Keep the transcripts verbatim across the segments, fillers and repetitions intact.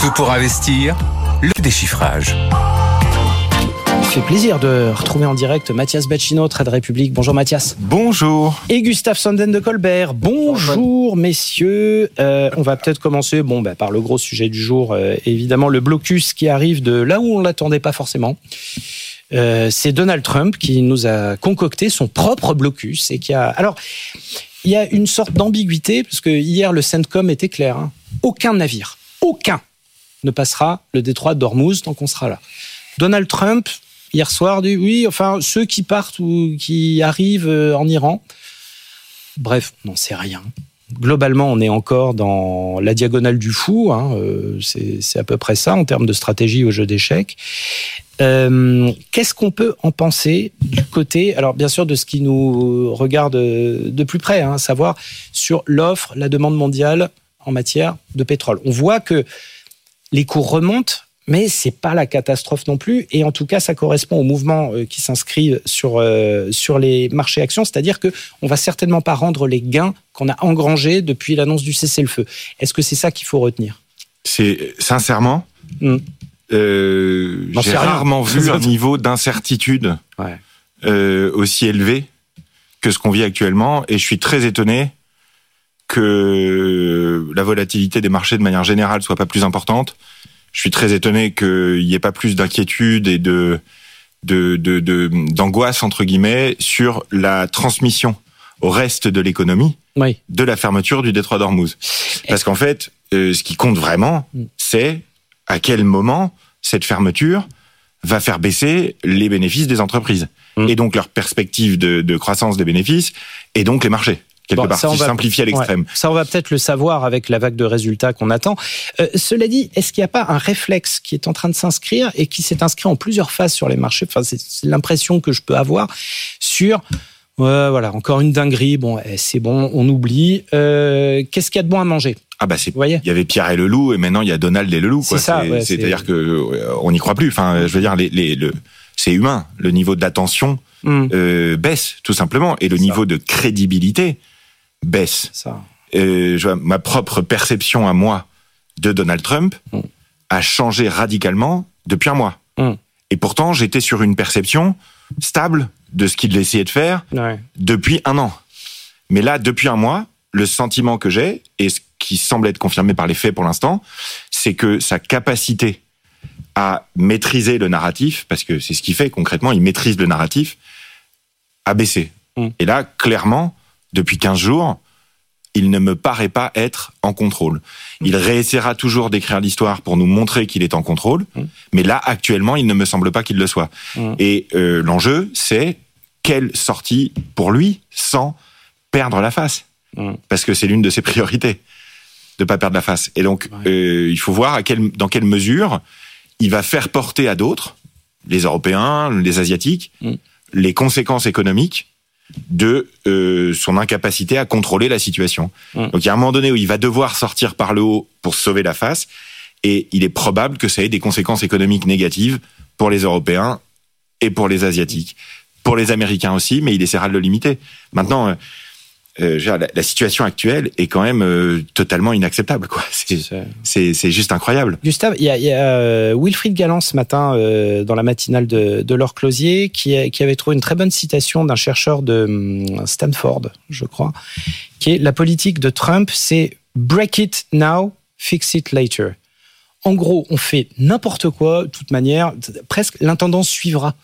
Tout pour investir, le déchiffrage. Ça fait plaisir de retrouver en direct Mathias Bacchino, Trade Republic. Bonjour Mathias. Bonjour. Et Gustave Sanden de Colbert. Bonjour, Bonjour messieurs. Euh, on va peut-être commencer bon, bah, par le gros sujet du jour. Euh, évidemment, le blocus qui arrive de là où on ne l'attendait pas forcément. Euh, c'est Donald Trump qui nous a concocté son propre blocus. Et qui a... Alors, il y a une sorte d'ambiguïté, parce que hier, le CENTCOM était clair. Hein. Aucun navire, aucun ne passera le détroit d'Ormuz tant qu'on sera là. Donald Trump... Hier soir, dit oui, enfin, ceux qui partent ou qui arrivent en Iran. Bref, on n'en sait rien. Globalement, on est encore dans la diagonale du fou. Hein, euh, c'est, c'est à peu près ça en termes de stratégie au jeu d'échecs. Euh, qu'est-ce qu'on peut en penser du côté, alors bien sûr, de ce qui nous regarde de plus près, hein, savoir sur l'offre, la demande mondiale en matière de pétrole. On voit que les cours remontent, mais c'est pas la catastrophe non plus. Et en tout cas, ça correspond au mouvement qui s'inscrit sur, euh, sur les marchés actions. C'est-à-dire qu'on va certainement pas rendre les gains qu'on a engrangés depuis l'annonce du cessez-le-feu. Est-ce que c'est ça qu'il faut retenir ? C'est, sincèrement, mmh. euh, j'ai rarement vu un niveau d'incertitude ouais. euh, aussi élevé que ce qu'on vit actuellement. Et je suis très étonné que la volatilité des marchés de manière générale soit pas plus importante. Je suis très étonné qu'il n'y ait pas plus d'inquiétude et de, de, de, de, d'angoisse, entre guillemets, sur la transmission au reste de l'économie oui. de la fermeture du détroit d'Ormuz. Parce qu'en fait, euh, ce qui compte vraiment, c'est à quel moment cette fermeture va faire baisser les bénéfices des entreprises. Mmh. Et donc leur perspective de, de croissance des bénéfices, et donc les marchés. Quelque bon, part, si je simplifie à l'extrême. Ouais, ça, on va peut-être le savoir avec la vague de résultats qu'on attend. Euh, cela dit, est-ce qu'il n'y a pas un réflexe qui est en train de s'inscrire et qui s'est inscrit en plusieurs phases sur les marchés ? Enfin, c'est, c'est l'impression que je peux avoir sur... Euh, voilà, encore une dinguerie. Bon, eh, c'est bon, on oublie. Euh, qu'est-ce qu'il y a de bon à manger ? Ah bah c'est. Vous voyez ? Il y avait Pierre et le loup, et maintenant il y a Donald et le loup. Quoi. C'est ça. C'est, ouais, c'est-à-dire c'est... que euh, on n'y croit plus. Enfin, je veux dire, les, les, le, c'est humain. Le niveau d'attention mm. euh, baisse tout simplement, et le c'est niveau ça. de crédibilité baisse. Ça. Euh, je vois, ma propre perception à moi de Donald Trump mm. a changé radicalement depuis un mois. Mm. Et pourtant, j'étais sur une perception stable de ce qu'il essayait de faire ouais. depuis un an. Mais là, depuis un mois, le sentiment que j'ai, et ce qui semble être confirmé par les faits pour l'instant, c'est que sa capacité à maîtriser le narratif, parce que c'est ce qu'il fait concrètement, il maîtrise le narratif, a baissé. Mm. Et là, clairement, depuis quinze jours, il ne me paraît pas être en contrôle. Il réessaiera toujours d'écrire l'histoire pour nous montrer qu'il est en contrôle, mmh. mais là, actuellement, il ne me semble pas qu'il le soit. Mmh. Et euh, l'enjeu, c'est quelle sortie pour lui sans perdre la face. Mmh. Parce que c'est l'une de ses priorités, de ne pas perdre la face. Et donc, ouais. euh, il faut voir à quelle, dans quelle mesure il va faire porter à d'autres, les Européens, les Asiatiques, mmh. les conséquences économiques de euh, son incapacité à contrôler la situation. Mmh. Donc il y a un moment donné où il va devoir sortir par le haut pour sauver la face, et il est probable que ça ait des conséquences économiques négatives pour les Européens et pour les Asiatiques. Pour les Américains aussi, mais il essaiera de le limiter. Maintenant, euh, euh, la, la situation actuelle est quand même euh, totalement inacceptable, quoi. C'est, c'est... c'est, c'est juste incroyable. Gustave, il y a, il y a euh, Wilfried Galland ce matin euh, dans la matinale de, de Laure Closier qui, a, qui avait trouvé une très bonne citation d'un chercheur de um, Stanford, je crois, qui est: la politique de Trump, c'est break it now, fix it later. En gros, on fait n'importe quoi, de toute manière, presque l'intendance suivra.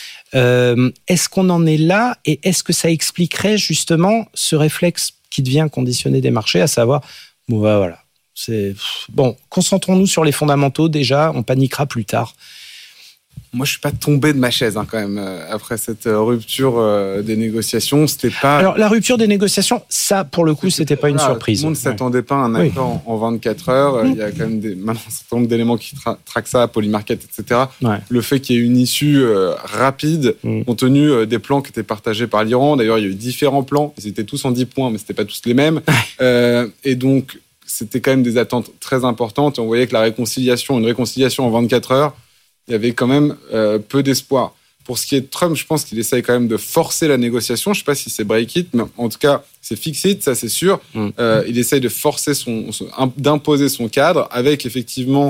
Euh, est-ce qu'on en est là, et est-ce que ça expliquerait justement ce réflexe qui devient conditionné des marchés, à savoir, bon, bah, voilà, c'est bon, concentrons-nous sur les fondamentaux déjà, on paniquera plus tard. Moi, je suis pas tombé de ma chaise hein, quand même après cette rupture euh, des négociations. C'était pas. Alors la rupture des négociations, ça pour le coup, c'était, c'était pas une voilà, surprise. Tout le monde ne s'attendait pas à un accord oui. en vingt-quatre heures. Mmh. Il y a quand même des, maintenant un certain nombre d'éléments qui tra- traquent ça, Polymarket, et cetera. Ouais. Le fait qu'il y ait une issue euh, rapide, mmh. compte tenu euh, des plans qui étaient partagés par l'Iran. D'ailleurs, il y a eu différents plans. Ils étaient tous en dix points, mais c'était pas tous les mêmes. euh, et donc, c'était quand même des attentes très importantes. On voyait que la réconciliation, une réconciliation en vingt-quatre heures. Il y avait quand même euh, peu d'espoir. Pour ce qui est de Trump, je pense qu'il essaye quand même de forcer la négociation. Je ne sais pas si c'est break it, mais en tout cas, c'est fix it, ça c'est sûr. Mmh. Euh, il essaye de forcer son, son, d'imposer son cadre avec effectivement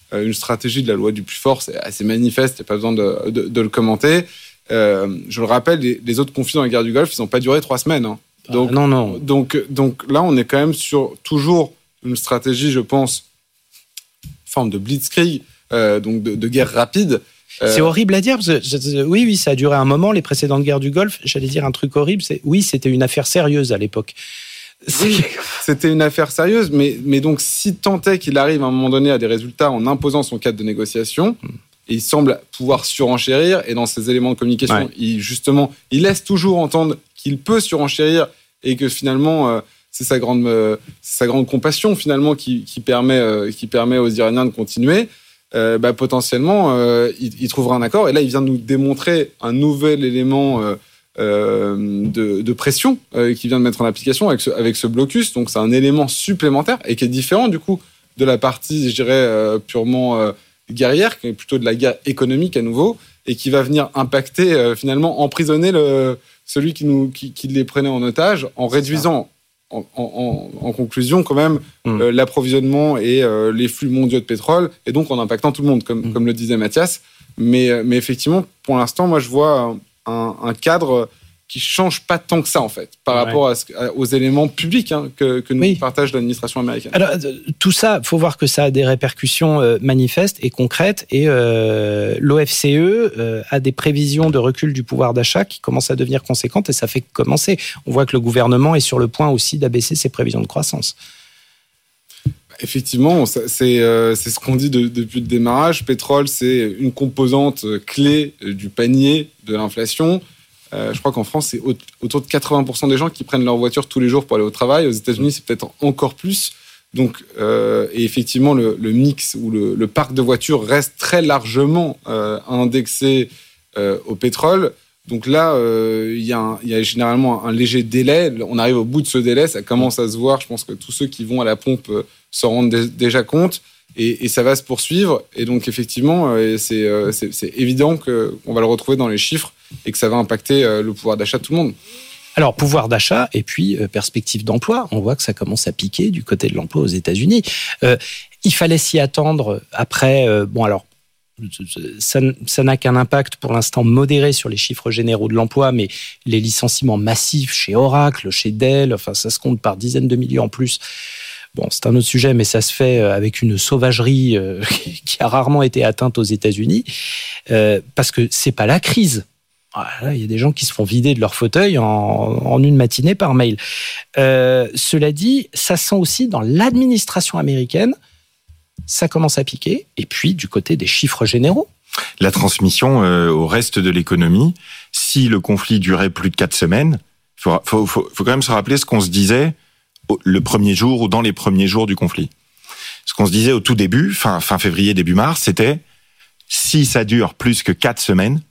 une stratégie de la loi du plus fort, c'est assez manifeste, il n'y a pas besoin de, de, de le commenter. Euh, je le rappelle, les, les autres conflits dans la guerre du Golfe, ils n'ont pas duré trois semaines. Hein. Donc, ah, non, non. Donc, donc là, on est quand même sur toujours une stratégie, je pense, forme de blitzkrieg, euh, donc de, de guerre rapide. Euh... C'est horrible à dire, parce que, je, oui, oui, ça a duré un moment, les précédentes guerres du Golfe. J'allais dire un truc horrible, c'est oui, c'était une affaire sérieuse à l'époque. Oui, c'était une affaire sérieuse, mais, mais donc si tant est qu'il arrive à un moment donné à des résultats en imposant son cadre de négociation, mm. et il semble pouvoir surenchérir, et dans ses éléments de communication, ouais. il, justement, il laisse toujours entendre qu'il peut surenchérir et que finalement, euh, c'est sa grande, euh, c'est sa grande compassion finalement qui, qui, permet, euh, qui permet aux Iraniens de continuer. Euh, bah, potentiellement, euh, il, il trouvera un accord. Et là, il vient de nous démontrer un nouvel élément euh, euh, de, de pression euh, qu'il vient de mettre en application avec ce, avec ce blocus. Donc, c'est un élément supplémentaire et qui est différent du coup de la partie, je dirais, euh, purement euh, guerrière, qui est plutôt de la guerre économique à nouveau, et qui va venir impacter, euh, finalement, emprisonner le, celui qui, nous, qui, qui les prenait en otage en réduisant... En, en, en conclusion, quand même, mmh. euh, l'approvisionnement et euh, les flux mondiaux de pétrole, et donc en impactant tout le monde, comme, mmh. comme le disait Mathias. Mais, mais effectivement, pour l'instant, moi, je vois un, un cadre qui change pas tant que ça, en fait, par ouais. rapport à ce, à, aux éléments publics hein, que, que nous oui. partage l'administration américaine. Alors, tout ça, il faut voir que ça a des répercussions euh, manifestes et concrètes, et euh, l'O F C E euh, a des prévisions de recul du pouvoir d'achat qui commencent à devenir conséquentes, et ça fait commencer. On voit que le gouvernement est sur le point aussi d'abaisser ses prévisions de croissance. Effectivement, c'est, euh, c'est ce qu'on dit de, depuis le démarrage. Pétrole, c'est une composante clé du panier de l'inflation. Euh, je crois qu'en France, c'est autour de quatre-vingts pour cent des gens qui prennent leur voiture tous les jours pour aller au travail. Aux États-Unis, c'est peut-être encore plus. Donc, euh, et effectivement, le, le mix ou le, le parc de voitures reste très largement euh, indexé euh, au pétrole. Donc là, euh, il y a un, il y a généralement un léger délai. On arrive au bout de ce délai, ça commence à se voir. Je pense que tous ceux qui vont à la pompe euh, s'en rendent dé- déjà compte. Et, et ça va se poursuivre. Et donc, effectivement, c'est, c'est, c'est évident qu'on va le retrouver dans les chiffres et que ça va impacter le pouvoir d'achat de tout le monde. Alors, pouvoir d'achat et puis euh, perspective d'emploi. On voit que ça commence à piquer du côté de l'emploi aux États-Unis. Euh, il fallait s'y attendre après... Euh, bon, alors, ça, ça n'a qu'un impact pour l'instant modéré sur les chiffres généraux de l'emploi, mais les licenciements massifs chez Oracle, chez Dell, enfin, ça se compte par dizaines de milliers en plus. Bon, c'est un autre sujet, mais ça se fait avec une sauvagerie euh, qui a rarement été atteinte aux États-Unis, euh, parce que c'est pas la crise. Voilà, il y a des gens qui se font vider de leur fauteuil en, en une matinée par mail. Euh, cela dit, ça sent aussi dans l'administration américaine, ça commence à piquer, et puis du côté des chiffres généraux. La transmission euh, au reste de l'économie, si le conflit durait plus de quatre semaines, il faut, faut, faut, faut quand même se rappeler ce qu'on se disait le premier jour ou dans les premiers jours du conflit. Ce qu'on se disait au tout début, fin, fin février, début mars, c'était si ça dure plus que quatre semaines,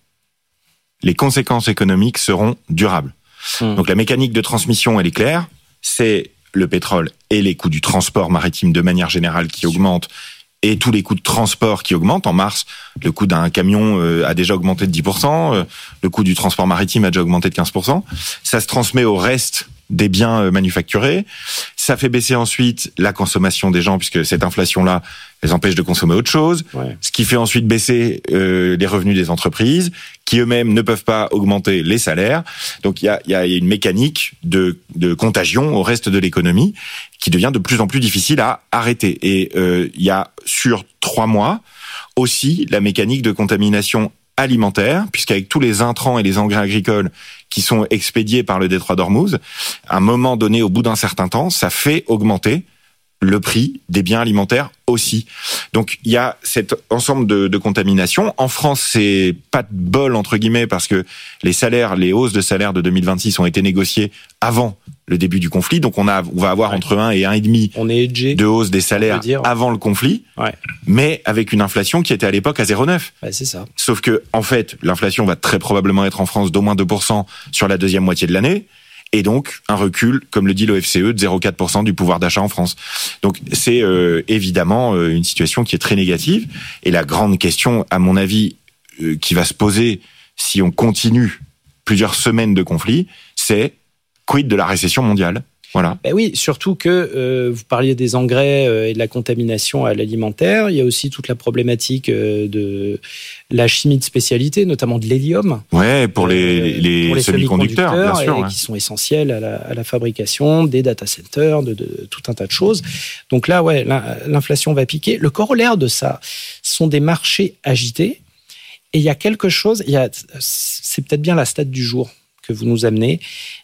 les conséquences économiques seront durables. Mmh. Donc la mécanique de transmission, elle est claire, c'est le pétrole et les coûts du transport maritime de manière générale qui augmentent et tous les coûts de transport qui augmentent. En mars, le coût d'un camion a déjà augmenté de dix pour cent, le coût du transport maritime a déjà augmenté de quinze pour cent. Ça se transmet au reste des biens manufacturés. Ça fait baisser ensuite la consommation des gens, puisque cette inflation-là les empêche de consommer autre chose, ouais. Ce qui fait ensuite baisser euh, les revenus des entreprises, qui eux-mêmes ne peuvent pas augmenter les salaires. Donc il y a, y a une mécanique de, de contagion au reste de l'économie qui devient de plus en plus difficile à arrêter. Et euh, il y a sur trois mois aussi la mécanique de contamination alimentaire, puisqu'avec tous les intrants et les engrais agricoles qui sont expédiés par le détroit d'Ormuz, à un moment donné, au bout d'un certain temps, ça fait augmenter le prix des biens alimentaires aussi. Donc il y a cet ensemble de, de contaminations. En France, c'est pas de bol entre guillemets parce que les salaires, les hausses de salaire de deux mille vingt-six ont été négociées avant le début du conflit. Donc on a, on va avoir ouais. entre un et un virgule cinq de hausse des salaires avant le conflit, ouais. mais avec une inflation qui était à l'époque à zéro virgule neuf. Ouais, c'est ça. Sauf que en fait, l'inflation va très probablement être en France d'au moins deux pour cent sur la deuxième moitié de l'année. Et donc, un recul, comme le dit l'O F C E, de zéro virgule quatre pour cent du pouvoir d'achat en France. Donc, c'est euh, évidemment euh, une situation qui est très négative. Et la grande question, à mon avis, euh, qui va se poser si on continue plusieurs semaines de conflit, c'est quid de la récession mondiale ? Voilà. Ben oui, surtout que euh, vous parliez des engrais euh, et de la contamination à l'alimentaire. Il y a aussi toute la problématique euh, de la chimie de spécialité, notamment de l'hélium. Ouais, pour les, euh, les, pour les semi-conducteurs, bien sûr. Et ouais. qui sont essentiels à la, à la fabrication des data centers, de, de tout un tas de choses. Donc là, ouais, l'inflation va piquer. Le corollaire de ça sont des marchés agités. Et il y a quelque chose, il y a, c'est peut-être bien la stat du jour que vous nous amenez,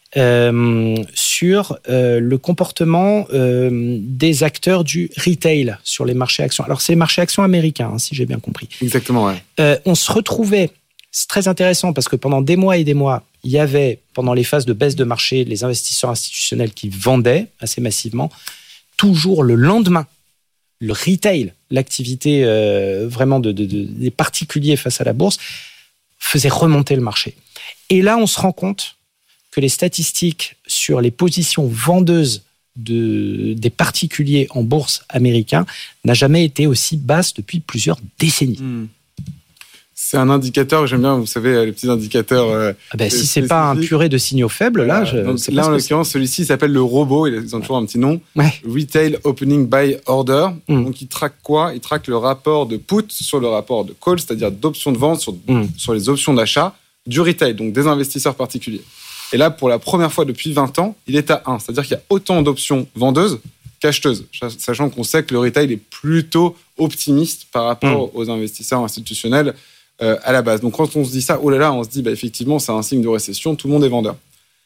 euh, sur euh, le comportement euh, des acteurs du retail sur les marchés actions. Alors, c'est les marchés actions américains, hein, si j'ai bien compris. Exactement, ouais. Euh, on se retrouvait, c'est très intéressant parce que pendant des mois et des mois, il y avait, pendant les phases de baisse de marché, les investisseurs institutionnels qui vendaient assez massivement. Toujours le lendemain, le retail, l'activité euh, vraiment de, de, de, des particuliers face à la bourse, faisait remonter le marché. Et là, on se rend compte que les statistiques sur les positions vendeuses de, des particuliers en bourse américains n'a jamais été aussi basse depuis plusieurs décennies. Mmh. C'est un indicateur, j'aime bien, vous savez, les petits indicateurs. Euh, ah ben, si c'est pas un purée de signaux faibles, là, je, donc, c'est là pas en l'occurrence, celui-ci il s'appelle le robot, ils ont toujours un petit nom. Ouais. Retail Opening Buy Order. Mm. Donc il traque quoi? Il traque le rapport de put sur le rapport de call, c'est-à-dire d'options de vente sur, mm. sur les options d'achat du retail, donc des investisseurs particuliers. Et là, pour la première fois depuis vingt ans, il est à un, c'est-à-dire qu'il y a autant d'options vendeuses qu'acheteuses, sachant qu'on sait que le retail est plutôt optimiste par rapport mm. aux investisseurs institutionnels. Euh, à la base. Donc quand on se dit ça, oh là là, on se dit bah, effectivement c'est un signe de récession, tout le monde est vendeur.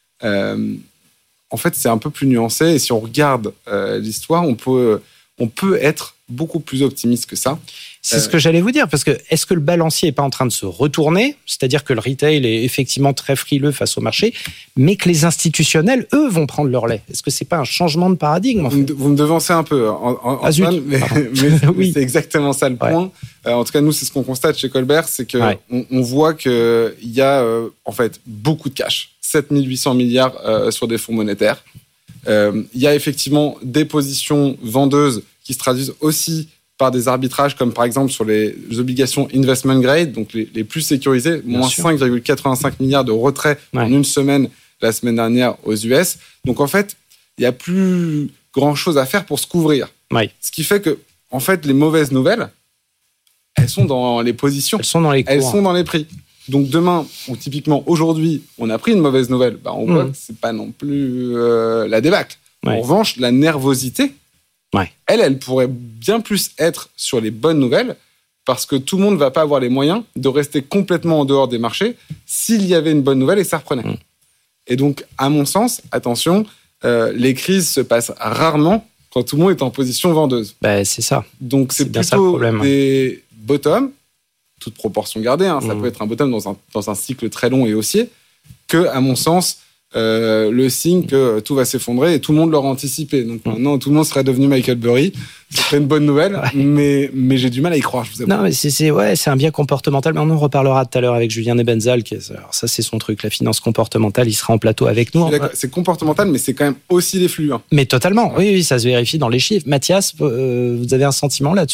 Euh, en fait, c'est un peu plus nuancé et si on regarde euh, l'histoire, on peut, on peut être beaucoup plus optimiste que ça. C'est euh, ce que j'allais vous dire, parce que est-ce que le balancier n'est pas en train de se retourner, c'est-à-dire que le retail est effectivement très frileux face au marché, mais que les institutionnels, eux, vont prendre leur lait? Est-ce que c'est pas un changement de paradigme en fait? Vous, vous me devancez un peu, en, en, ah, Antoine, mais, mais oui. C'est exactement ça le point. Ouais. Euh, en tout cas, nous, c'est ce qu'on constate chez Colbert, c'est qu'on ouais. on, on voit qu'il y a euh, en fait beaucoup de cash, sept mille huit cents milliards euh, sur des fonds monétaires. Il euh, y a effectivement des positions vendeuses qui se traduisent aussi par des arbitrages, comme par exemple sur les obligations investment grade, donc les, les plus sécurisées, Bien moins sûr. cinq virgule quatre-vingt-cinq milliards de retrait ouais. en une semaine, la semaine dernière aux U S. Donc en fait, il n'y a plus grand-chose à faire pour se couvrir. Ouais. Ce qui fait que, en fait, les mauvaises nouvelles, elles sont dans les positions. Elles sont dans les cours. Elles sont dans les prix. Donc demain, ou typiquement aujourd'hui, on a pris une mauvaise nouvelle, bah on mmh. voit que c'est pas non plus euh, la débâcle. Ouais. En revanche, la nervosité, ouais. elle, elle pourrait bien plus être sur les bonnes nouvelles, parce que tout le monde ne va pas avoir les moyens de rester complètement en dehors des marchés s'il y avait une bonne nouvelle et ça reprenait. Mmh. Et donc, à mon sens, attention, euh, les crises se passent rarement quand tout le monde est en position vendeuse. Bah, c'est ça. Donc, c'est, c'est plutôt problème, des ouais. bottoms, toute proportion gardée, hein, mmh. ça peut être un bottom dans un, dans un cycle très long et haussier, que, à mon sens, euh, le signe que tout va s'effondrer et tout le monde l'aura anticipé. Donc mmh. maintenant, tout le monde serait devenu Michael Burry. Ce serait une bonne nouvelle, ouais. mais, mais j'ai du mal à y croire, je vous avoue. Non, mais c'est, c'est, ouais, c'est un biais comportemental. Mais on en reparlera tout à l'heure avec Julien Nebenzal. Qui est, alors ça, c'est son truc, la finance comportementale. Il sera en plateau avec nous. C'est, c'est comportemental, mais c'est quand même aussi les flux. Hein. Mais totalement, oui, oui, ça se vérifie dans les chiffres. Mathias, euh, vous avez un sentiment là-dessus ?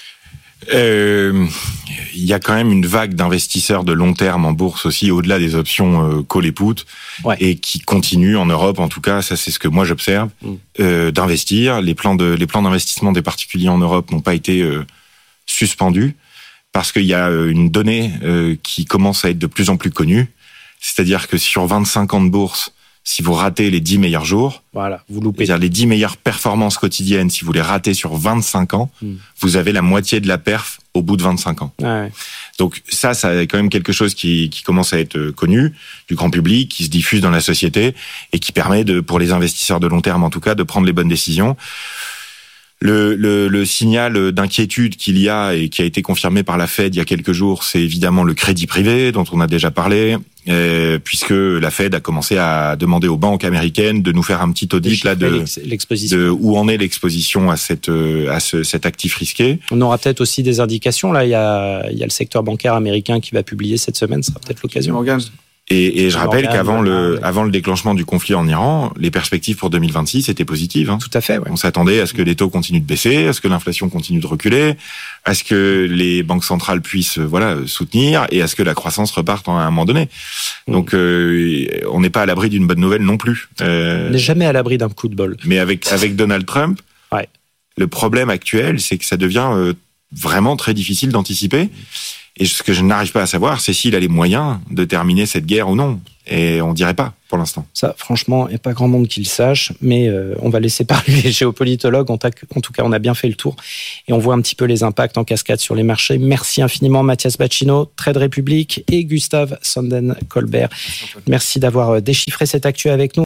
Euh, il y a quand même une vague d'investisseurs de long terme en bourse aussi, au-delà des options euh, call et put, ouais. et qui continue en Europe, en tout cas, ça c'est ce que moi j'observe, mmh. euh, d'investir. Les plans de les plans d'investissement des particuliers en Europe n'ont pas été euh, suspendus parce qu'il y a une donnée euh, qui commence à être de plus en plus connue, c'est-à-dire que sur vingt-cinq ans de bourse, si vous ratez les dix meilleurs jours, voilà, vous loupez. C'est-à-dire les dix meilleures performances quotidiennes, si vous les ratez sur vingt-cinq ans, mmh. vous avez la moitié de la perf au bout de vingt-cinq ans. Ouais. Donc ça, ça est quand même quelque chose qui, qui commence à être connu du grand public, qui se diffuse dans la société et qui permet, de, pour les investisseurs de long terme en tout cas, de prendre les bonnes décisions. Le, le, le signal d'inquiétude qu'il y a et qui a été confirmé par la Fed il y a quelques jours, c'est évidemment le crédit privé dont on a déjà parlé, euh, puisque la Fed a commencé à demander aux banques américaines de nous faire un petit audit là de, l'exposition. de où en est l'exposition à cette à ce, cet actif risqué. On aura peut-être aussi des indications là. Il y a il y a le secteur bancaire américain qui va publier cette semaine, ce sera peut-être l'occasion. Morgan, Et, et je rappelle qu'avant le, avant le déclenchement du conflit en Iran, les perspectives pour deux mille vingt-six étaient positives. Hein. Tout à fait. Ouais. On s'attendait à ce que les taux continuent de baisser, à ce que l'inflation continue de reculer, à ce que les banques centrales puissent, voilà, soutenir, et à ce que la croissance reparte à un moment donné. Mmh. Donc, euh, on n'est pas à l'abri d'une bonne nouvelle non plus. Euh, on n'est jamais à l'abri d'un coup de bol. Mais avec avec Donald Trump, ouais. le problème actuel, c'est que ça devient euh, vraiment très difficile d'anticiper. Et ce que je n'arrive pas à savoir, c'est s'il a les moyens de terminer cette guerre ou non. Et on dirait pas, pour l'instant. Ça, franchement, il n'y a pas grand monde qui le sache, mais euh, on va laisser parler les géopolitologues. En, en tout cas, on a bien fait le tour. Et on voit un petit peu les impacts en cascade sur les marchés. Merci infiniment, Mathias Bacchino, Trade Republic, et Gustave Sanden-Colbert. Merci d'avoir déchiffré cette actu avec nous.